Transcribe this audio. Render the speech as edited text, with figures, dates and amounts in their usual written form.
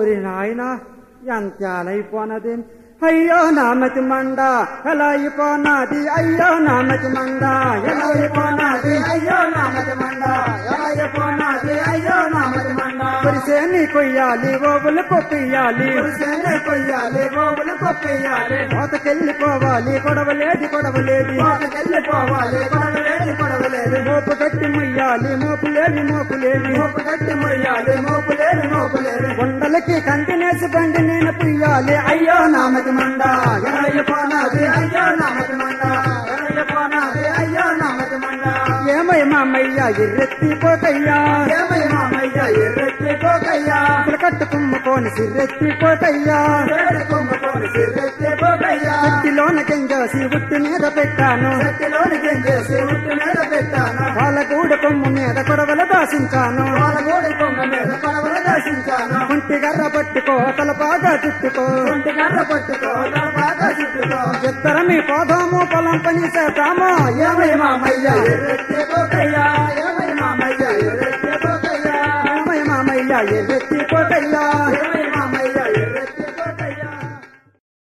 ఓరి నాయనా ఎంత అలైపోనది అయ్యో నామతి మండ ఎలా అయిపోనాది అయ్యో నామతి మండ ఎలా అయిపోనాది అయ్యో నామతి మండ ఎలా అయిపోనాది అయ్యో నామతి మండ పురిసేని కొయ్యాలి ఓబులు పొప్పియ్యాలి పురిసేని కొయ్యాలి ఓబులు పొప్పియ్యాలి కోతకెళ్ళిపోవాలి కొడవలేది కొడవలేది కోతకెళ్ళిపోవాలి కొడవలేది కొడవలేది మోపు గట్టి ముయ్యాలి మోపులేవి మోపులేవి మోపు గట్టి ముయ్యాలి మోపులేవి మోపులేవి కొండలకి కంటినేసి బండి నేను పుయ్యాలి అయ్యో నామతి మండ ఎలా అయిపోనాది అయ్యో నామతి మండ ఎలా అయిపోనాది అయ్యో నామతి మండ ఏమై మామయ్య ఎర్రెత్తిపోకయ్యా ఏమై మామయ్య ఎర్రెత్తిపోకయ్యా కట్టు కుమ్ముకోని సిర్రెత్తిపోకయ్యా కుమ్ముకోని సిర్రెత్తిపోకయ్యా చెట్టిలోన గెంజేసి ఉట్టి మీద పెట్టాను చెట్టిలోన గెంజేసి ఉట్టి మీద పెట్టాను వాళ్ళగూడ కొమ్ము మీద కొడవలు దాసించాను వాళ్ళగూడ కొమ్ము మీద కొడవలు దాసించాను కుంటిగర్ర పట్టుకో తల బాగా చుట్టుకో కుంటిగర్ర పట్టుకో తల బాగా చుట్టుకో ఇద్దరమి పోదాము పొలం పని చేద్దాము ఏమై మామయ్య ఎర్రెత్తిపోకయ్యా ఏమై మామయ్య ఎర్రెత్తిపోకయ్యా ఏమై మామయ్య ఎర్రెత్తిపోకయ్యా